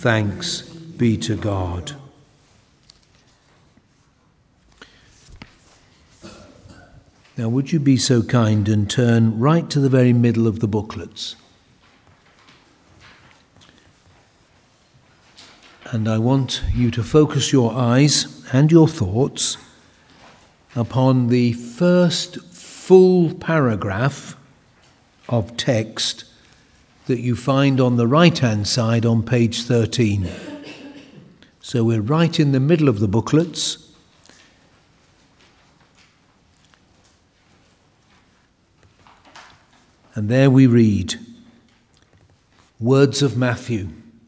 Thanks be to God. Now, would you be so kind and turn right to the very middle of the booklets? And I want you to focus your eyes and your thoughts upon the first full paragraph of text that you find on the right-hand side on page 13. So we're right in the middle of the booklets. And there we read, words of Matthew.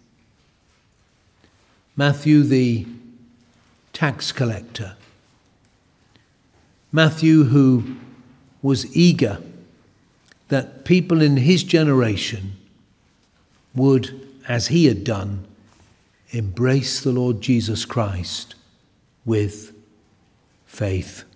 Matthew the tax collector. Matthew who was eager that people in his generation would, as he had done, embrace the Lord Jesus Christ with faith.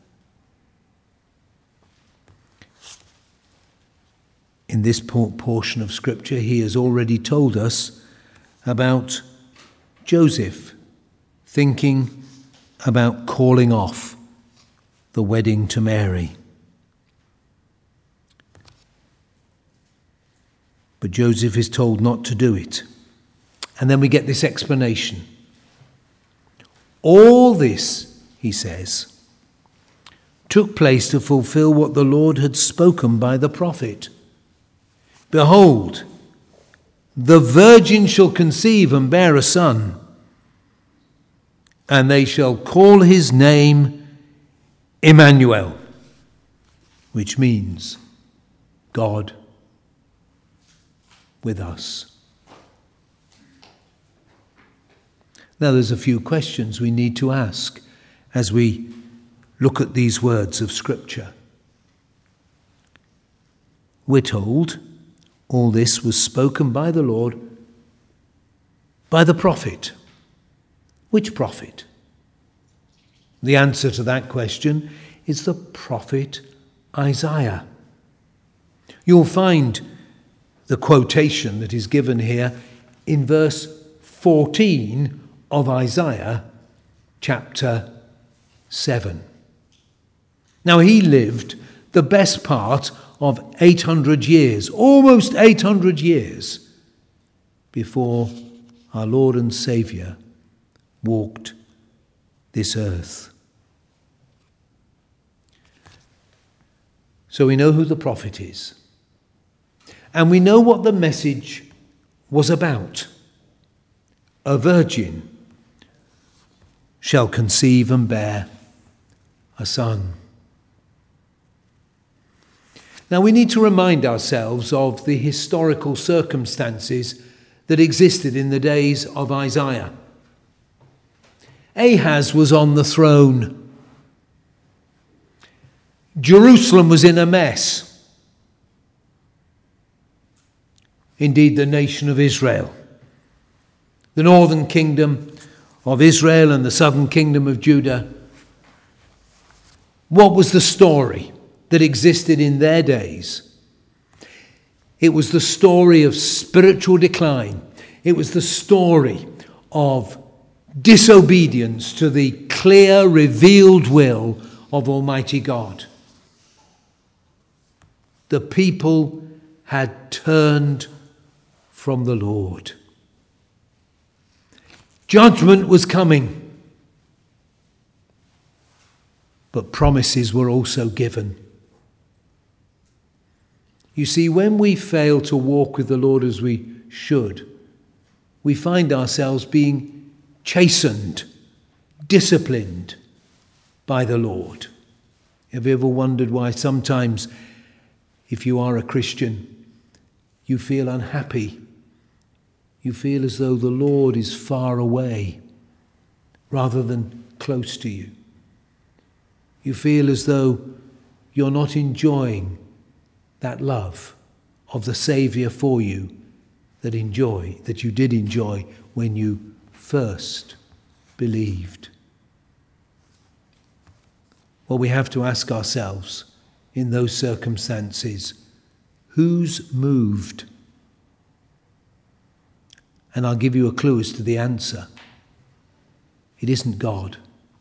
In this portion of Scripture, he has already told us about Joseph thinking about calling off the wedding to Mary. But Joseph is told not to do it. And then we get this explanation. All this, he says, took place to fulfill what the Lord had spoken by the prophet. Behold, the virgin shall conceive and bear a son, and they shall call his name Emmanuel, which means God with us. Now there's a few questions we need to ask as we look at these words of Scripture. We're told all this was spoken by the Lord, by the prophet. Which prophet? The answer to that question is the prophet Isaiah. You'll find the quotation that is given here in verse 14 of Isaiah chapter 7. Now he lived the best part of 800 years, almost 800 years, before our Lord and Saviour walked this earth. So we know who the prophet is. And we know what the message was about. A virgin shall conceive and bear a son. Now we need to remind ourselves of the historical circumstances that existed in the days of Isaiah. Ahaz was on the throne. Jerusalem was in a mess. Indeed, the nation of Israel. The northern kingdom of Israel and the southern kingdom of Judah. What was the story that existed in their days? It was the story of spiritual decline. It was the story of disobedience to the clear, revealed will of Almighty God. The people had turned from the Lord. Judgment was coming, but promises were also given. You see, when we fail to walk with the Lord as we should, we find ourselves being chastened, disciplined by the Lord. Have you ever wondered why sometimes, if you are a Christian, you feel unhappy? You feel as though the Lord is far away rather than close to you. You feel as though you're not enjoying that love of the Saviour for you that you did enjoy when you first believed. Well, we have to ask ourselves in those circumstances, who's moved? And I'll give you a clue as to the answer. It isn't God.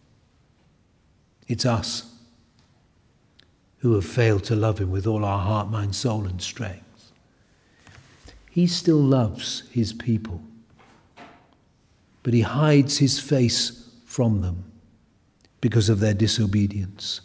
It's us who have failed to love him with all our heart, mind, soul and strength. He still loves his people, but he hides his face from them because of their disobedience.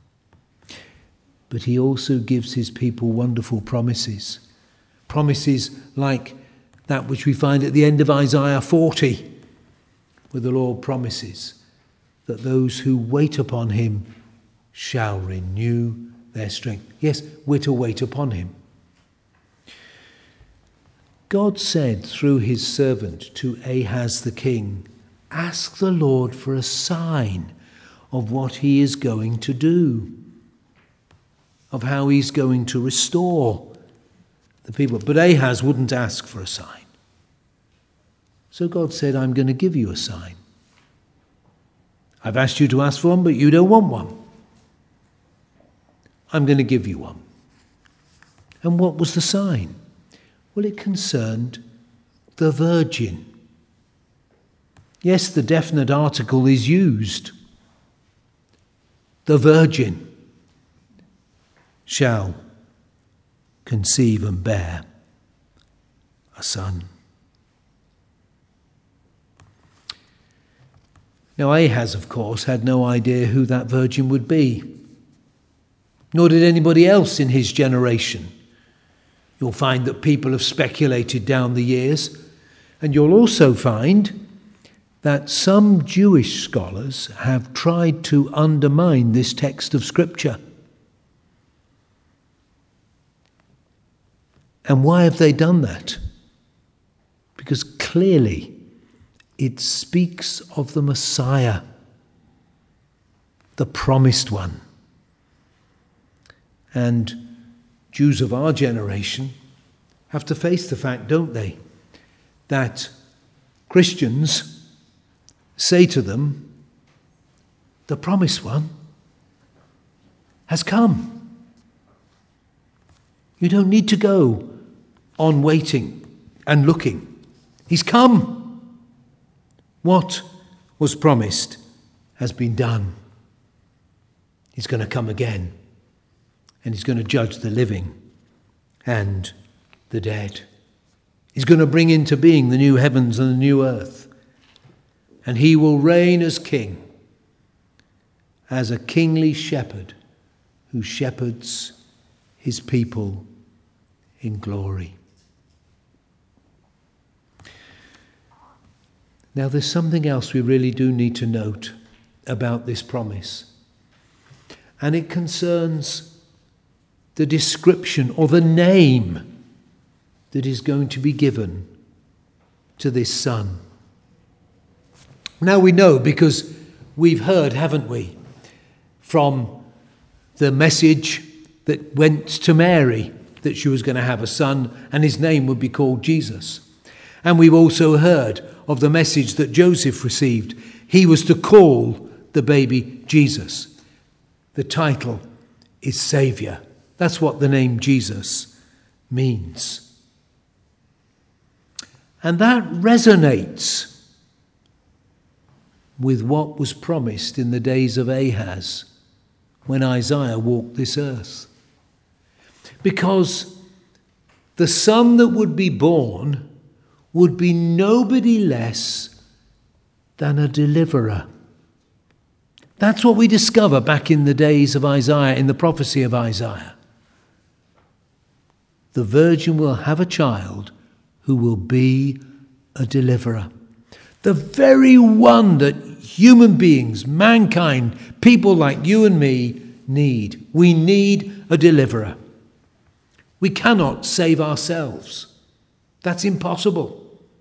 But he also gives his people wonderful promises. Promises like that which we find at the end of Isaiah 40, where the Lord promises that those who wait upon him shall renew their strength. Yes, we're to wait upon him. God said through his servant to Ahaz the king, ask the Lord for a sign of what he is going to do, of how he's going to restore the people. But Ahaz wouldn't ask for a sign. So God said, I'm going to give you a sign. I've asked you to ask for one, but you don't want one. I'm going to give you one. And what was the sign? Well, it concerned the virgin. Yes, the definite article is used. The virgin shall conceive and bear a son. Now, Ahaz, of course, had no idea who that virgin would be, nor did anybody else in his generation. You'll find that people have speculated down the years, and you'll also find that some Jewish scholars have tried to undermine this text of Scripture. And why have they done that? Because clearly it speaks of the Messiah, the promised one. And Jews of our generation have to face the fact, don't they, that Christians say to them, the promised one has come. You don't need to go on waiting and looking. He's come. What was promised has been done. He's going to come again, and he's going to judge the living and the dead. He's going to bring into being the new heavens and the new earth, and he will reign as king, as a kingly shepherd who shepherds his people in glory. Now, there's something else we really do need to note about this promise, and it concerns the description or the name that is going to be given to this son. Now we know, because we've heard, haven't we, from the message that went to Mary that she was going to have a son and his name would be called Jesus. And we've also heard of the message that Joseph received. He was to call the baby Jesus. The title is Saviour. That's what the name Jesus means. And that resonates with what was promised in the days of Ahaz when Isaiah walked this earth. Because the son that would be born would be nobody less than a deliverer. That's what we discover back in the days of Isaiah, in the prophecy of Isaiah. The virgin will have a child who will be a deliverer. The very one that human beings, mankind, people like you and me need. We need a deliverer. We cannot save ourselves. That's impossible.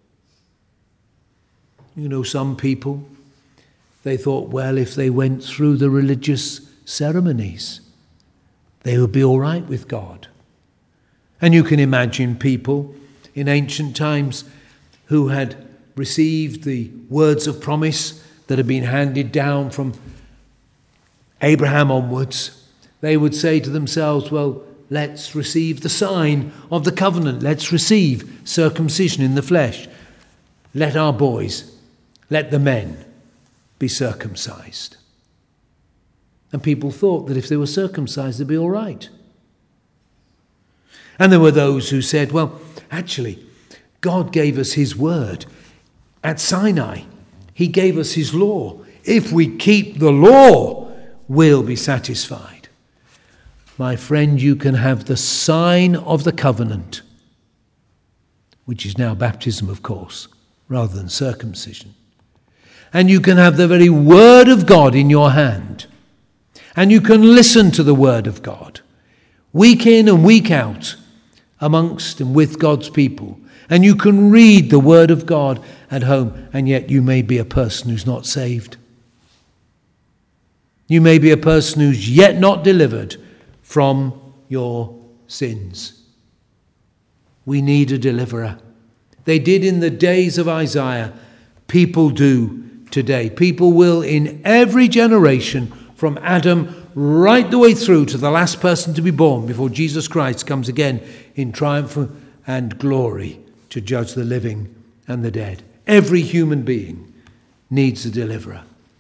You know, some people, they thought, well, if they went through the religious ceremonies, they would be all right with God. And you can imagine people in ancient times who had received the words of promise that had been handed down from Abraham onwards. They would say to themselves, well, let's receive the sign of the covenant. Let's receive circumcision in the flesh. let our boys, let the men be circumcised. And people thought that if they were circumcised, they'd be all right. And there were those who said, well, actually, God gave us his word at Sinai. He gave us his law. If we keep the law, we'll be satisfied. My friend, you can have the sign of the covenant, which is now baptism, of course, rather than circumcision. And you can have the very word of God in your hand. And you can listen to the word of God, week in and week out, amongst and with God's people. And you can read the word of God at home, and yet you may be a person who's not saved. You may be a person who's yet not delivered from your sins. We need a deliverer. They did in the days of Isaiah. People do today. People will in every generation, from Adam right the way through to the last person to be born before Jesus Christ comes again in triumph and glory to judge the living and the dead. Every human being needs a deliverer.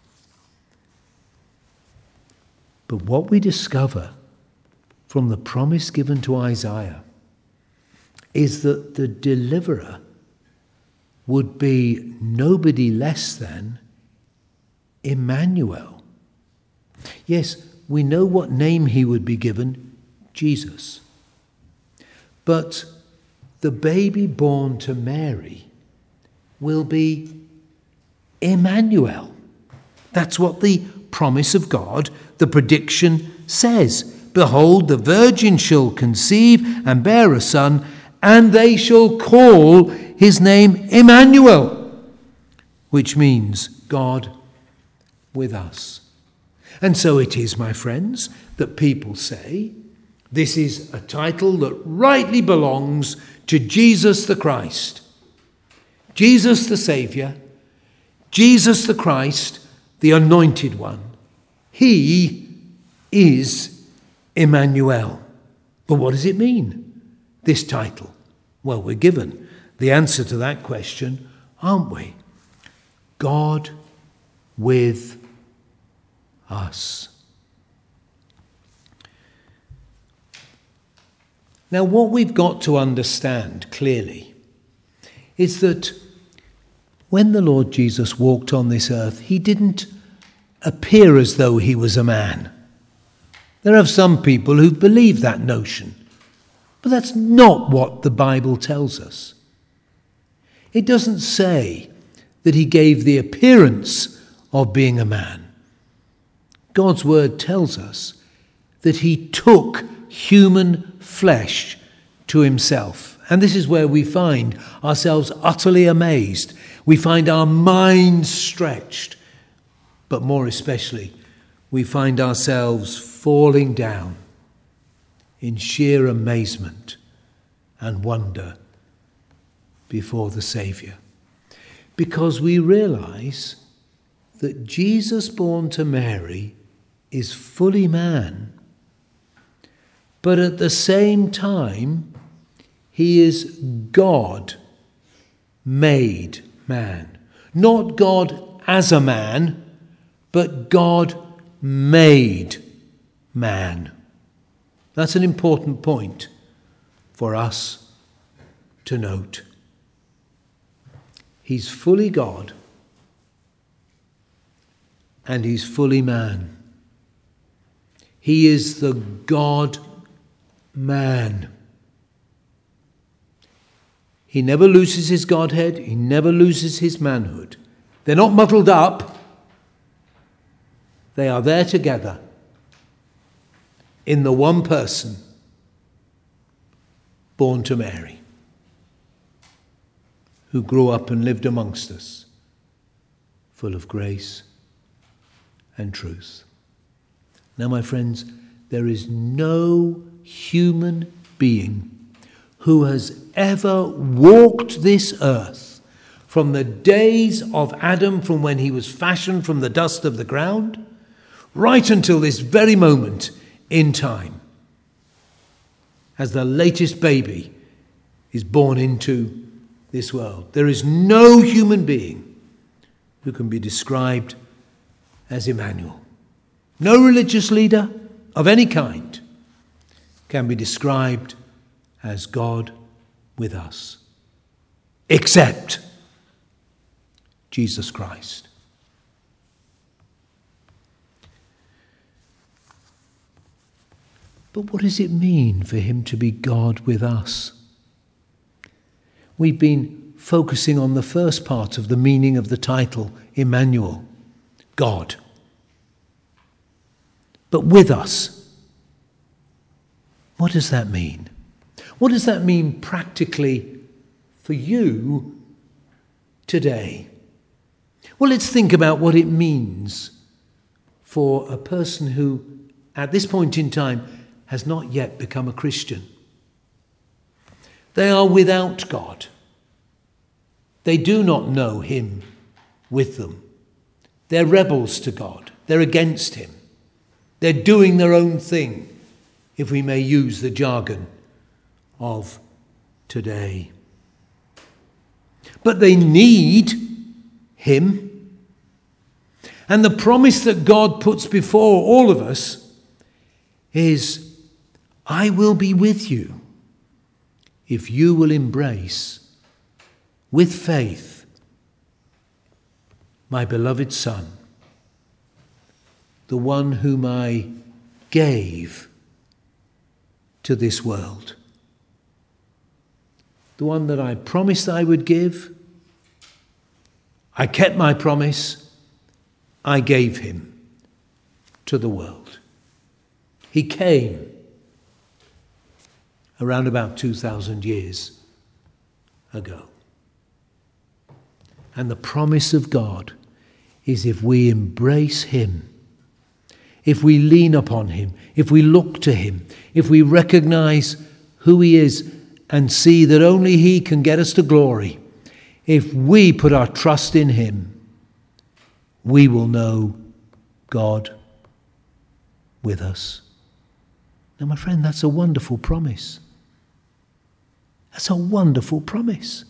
But what we discover from the promise given to Isaiah is that the deliverer would be nobody less than Emmanuel. Yes, we know what name he would be given, Jesus. But the baby born to Mary will be Emmanuel. That's what the promise of God, the prediction says. Behold, the virgin shall conceive and bear a son, and they shall call his name Emmanuel, which means God with us. And so it is, my friends, that people say this is a title that rightly belongs to Jesus the Christ. Jesus the Saviour, Jesus the Christ, the Anointed One. He is Emmanuel. But what does it mean, this title? Well, we're given the answer to that question, aren't we? God with us. Now, what we've got to understand clearly is that when the Lord Jesus walked on this earth, he didn't appear as though he was a man. There are some people who believe that notion, but that's not what the Bible tells us. It doesn't say that he gave the appearance of being a man. God's word tells us that he took human flesh to himself. And this is where we find ourselves utterly amazed. We find our minds stretched. But more especially, we find ourselves falling down in sheer amazement and wonder before the Saviour. Because we realize that Jesus born to Mary is fully man, but at the same time, he is God made man. Not God as a man, but God made man. That's an important point for us to note. He's fully God and he's fully man. He is the God-man. He never loses his Godhead. He never loses his manhood. They're not muddled up. They are there together in the one person born to Mary, who grew up and lived amongst us, full of grace and truth. Now, my friends, there is no human being who has ever walked this earth from the days of Adam, from when he was fashioned from the dust of the ground, right until this very moment in time, as the latest baby is born into this world. There is no human being who can be described as Emmanuel. No religious leader of any kind can be described as God with us, except Jesus Christ. But what does it mean for him to be God with us? We've been focusing on the first part of the meaning of the title, Emmanuel, God. But with us, what does that mean? What does that mean practically for you today? Well, let's think about what it means for a person who, at this point in time, has not yet become a Christian. They are without God. They do not know him with them. They're rebels to God. They're against him. They're doing their own thing, if we may use the jargon of today. But they need him. And the promise that God puts before all of us is, I will be with you if you will embrace with faith my beloved Son, the one whom I gave to this world, the one that I promised I would give. I kept my promise. I gave him to the world. He came around about 2,000 years ago. And the promise of God is, if we embrace him, if we lean upon him, if we look to him, if we recognize who he is and see that only he can get us to glory, if we put our trust in him, we will know God with us. Now, my friend, that's a wonderful promise. That's a wonderful promise.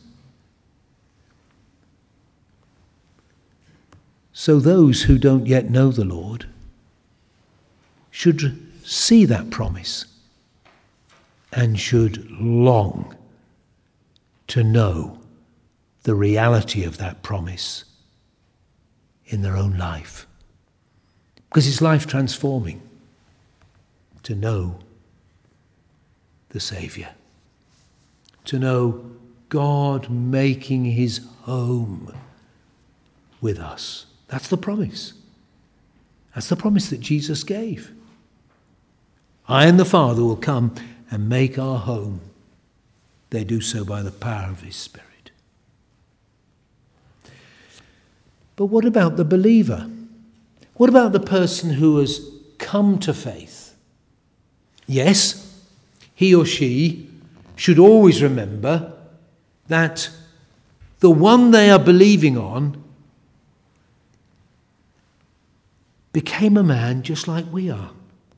So those who don't yet know the Lord should see that promise and should long to know the reality of that promise in their own life. Because it's life transforming to know the Saviour, to know God making his home with us. That's the promise. That's the promise that Jesus gave. I and the Father will come and make our home. They do so by the power of his Spirit. But what about the believer? What about the person who has come to faith? Yes, he or she should always remember that the one they are believing on became a man just like we are.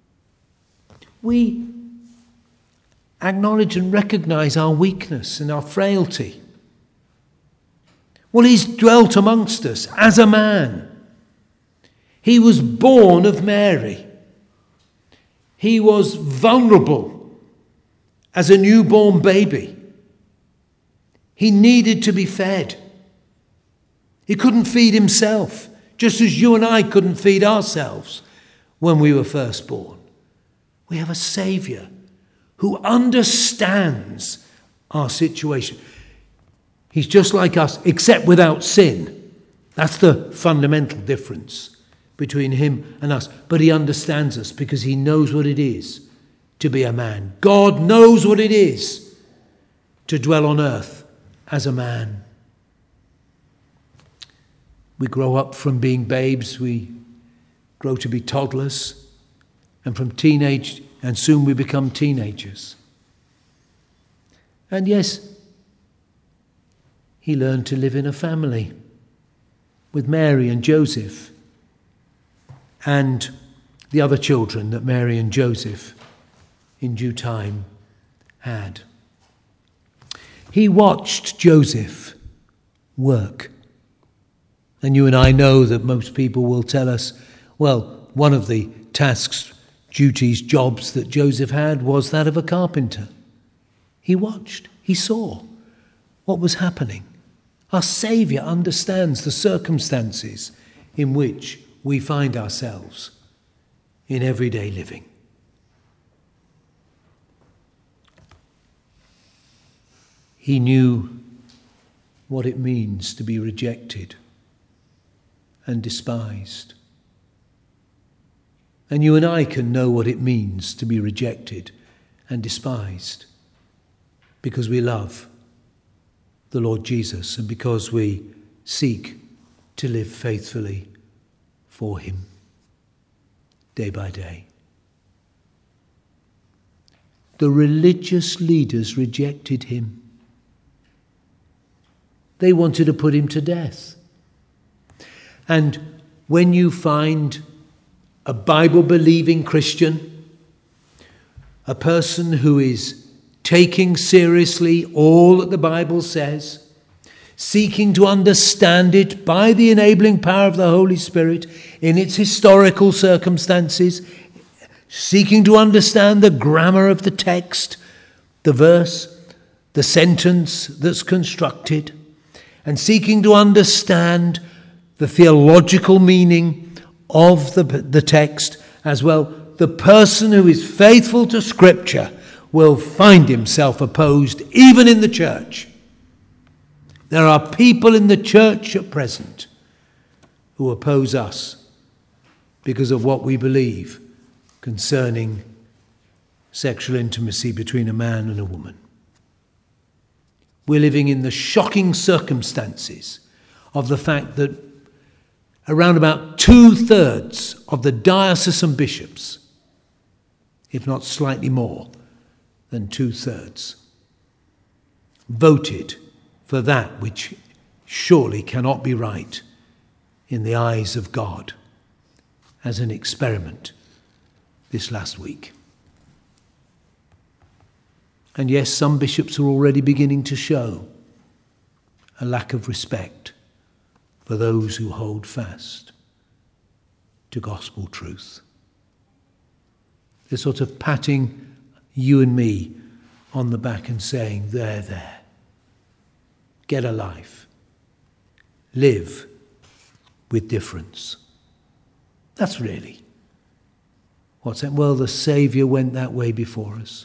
We acknowledge and recognize our weakness and our frailty. Well, he's dwelt amongst us as a man. He was born of Mary. He was vulnerable as a newborn baby. He needed to be fed. He couldn't feed himself, just as you and I couldn't feed ourselves when we were first born. We have a Saviour who understands our situation. He's just like us, except without sin. That's the fundamental difference between him and us. But he understands us because he knows what it is to be a man. God knows what it is to dwell on earth as a man. We grow up from being babes, we grow to be toddlers, and from teenage, and soon we become teenagers. And yes, he learned to live in a family with Mary and Joseph and the other children that Mary and Joseph in due time had. He watched Joseph work. And you and I know that most people will tell us, well, one of the tasks, duties, jobs that Joseph had was that of a carpenter. He watched, he saw what was happening. Our Saviour understands the circumstances in which we find ourselves in everyday living. He knew what it means to be rejected and despised. And you and I can know what it means to be rejected and despised because we love the Lord Jesus and because we seek to live faithfully for him day by day. The religious leaders rejected him. They wanted to put him to death. And when you find a Bible-believing Christian, a person who is taking seriously all that the Bible says, seeking to understand it by the enabling power of the Holy Spirit in its historical circumstances, seeking to understand the grammar of the text, the verse, the sentence that's constructed, and seeking to understand the theological meaning of the text as well, the person who is faithful to Scripture will find himself opposed even in the church. There are people in the church at present who oppose us because of what we believe concerning sexual intimacy between a man and a woman. We're living in the shocking circumstances of the fact that around about 2/3 of the diocesan bishops, if not slightly more than 2/3, voted for that which surely cannot be right in the eyes of God as an experiment this last week. And yes, some bishops are already beginning to show a lack of respect for those who hold fast to gospel truth. They're sort of patting you and me on the back and saying, there, get a life, live with difference. That's really what's that? Well, the Saviour went that way before us.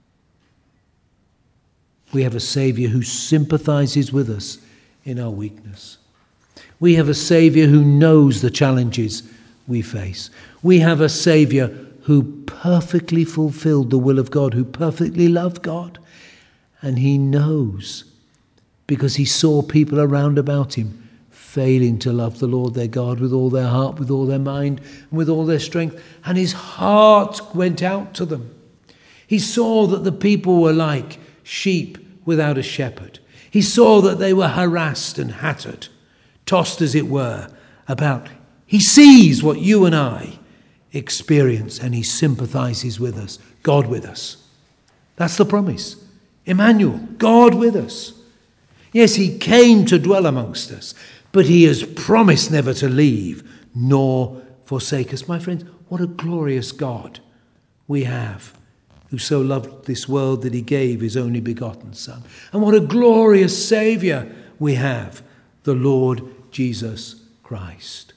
We have a Saviour who sympathizes with us in our weakness. We have a Saviour who knows the challenges we face. We have a Saviour who perfectly fulfilled the will of God, who perfectly loved God. And he knows, because he saw people around about him failing to love the Lord their God with all their heart, with all their mind, and with all their strength. And his heart went out to them. He saw that the people were like sheep without a shepherd. He saw that they were harassed and hattered, tossed as it were about. He sees what you and I experience and he sympathizes with us, God with us. That's the promise. Emmanuel, God with us. Yes, he came to dwell amongst us, but he has promised never to leave nor forsake us. My friends, what a glorious God we have, who so loved this world that he gave his only begotten Son. And what a glorious Saviour we have, the Lord Jesus Christ.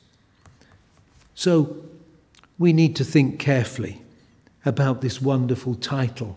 So we need to think carefully about this wonderful title.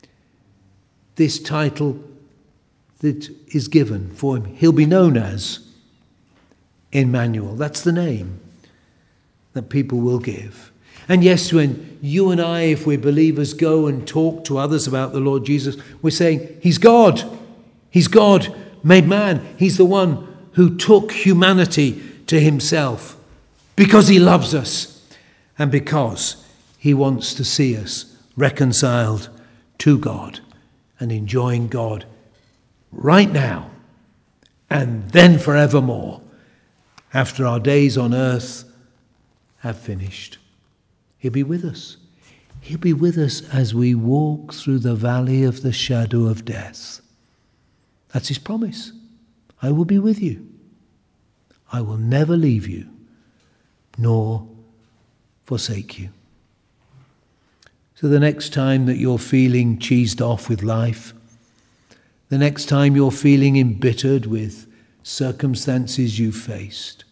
This title that is given for him. He'll be known as Emmanuel. That's the name that people will give. And yes, when you and I, if we're believers, go and talk to others about the Lord Jesus, we're saying, he's God. He's God made man. He's the one who took humanity to himself because he loves us and because he wants to see us reconciled to God and enjoying God right now and then forevermore after our days on earth have finished. He'll be with us. He'll be with us as we walk through the valley of the shadow of death. That's his promise. I will be with you. I will never leave you, nor forsake you. So the next time that you're feeling cheesed off with life, the next time you're feeling embittered with circumstances you faced,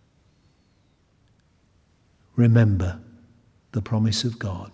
remember the promise of God.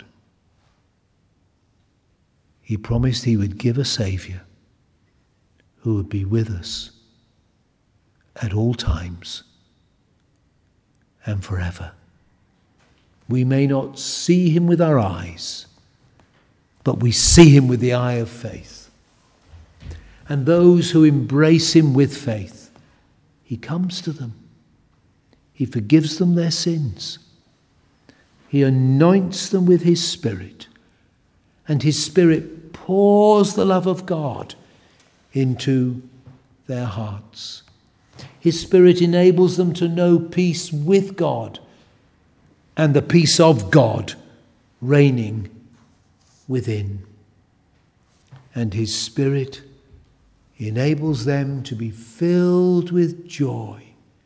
He promised he would give a Saviour who would be with us at all times and forever. We may not see him with our eyes, but we see him with the eye of faith. And those who embrace him with faith, he comes to them. He forgives them their sins. He anoints them with his Spirit, and his Spirit pours the love of God into their hearts. His Spirit enables them to know peace with God and the peace of God reigning within. And his Spirit enables them to be filled with joy.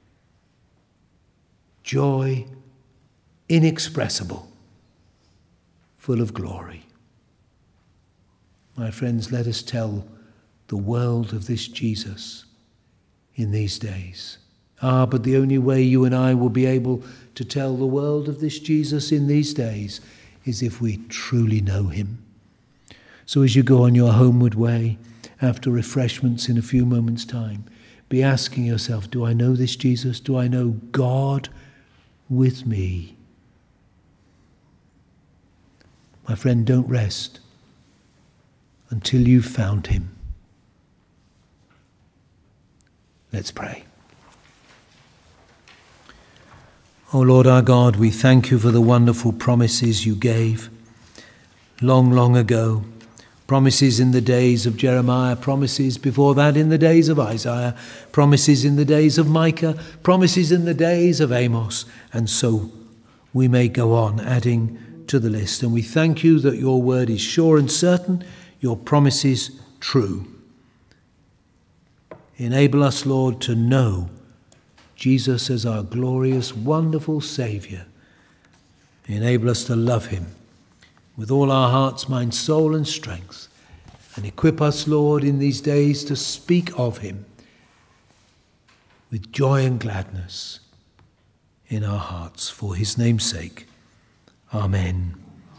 Joy inexpressible, full of glory. My friends, let us tell the world of this Jesus in these days. But the only way you and I will be able to tell the world of this Jesus in these days is if we truly know him. So as you go on your homeward way, after refreshments in a few moments' time, be asking yourself, do I know this Jesus? Do I know God with me? My friend, don't rest until you've found him. Let's pray. Oh Lord our God, we thank you for the wonderful promises you gave long, long ago. Promises in the days of Jeremiah, promises before that in the days of Isaiah, promises in the days of Micah, promises in the days of Amos. And so we may go on adding to the list. And we thank you that your word is sure and certain, your promises true. Enable us, Lord, to know Jesus as our glorious, wonderful Saviour. Enable us to love him with all our hearts, mind, soul and strength. And equip us, Lord, in these days to speak of him with joy and gladness in our hearts. For his name's sake. Amen.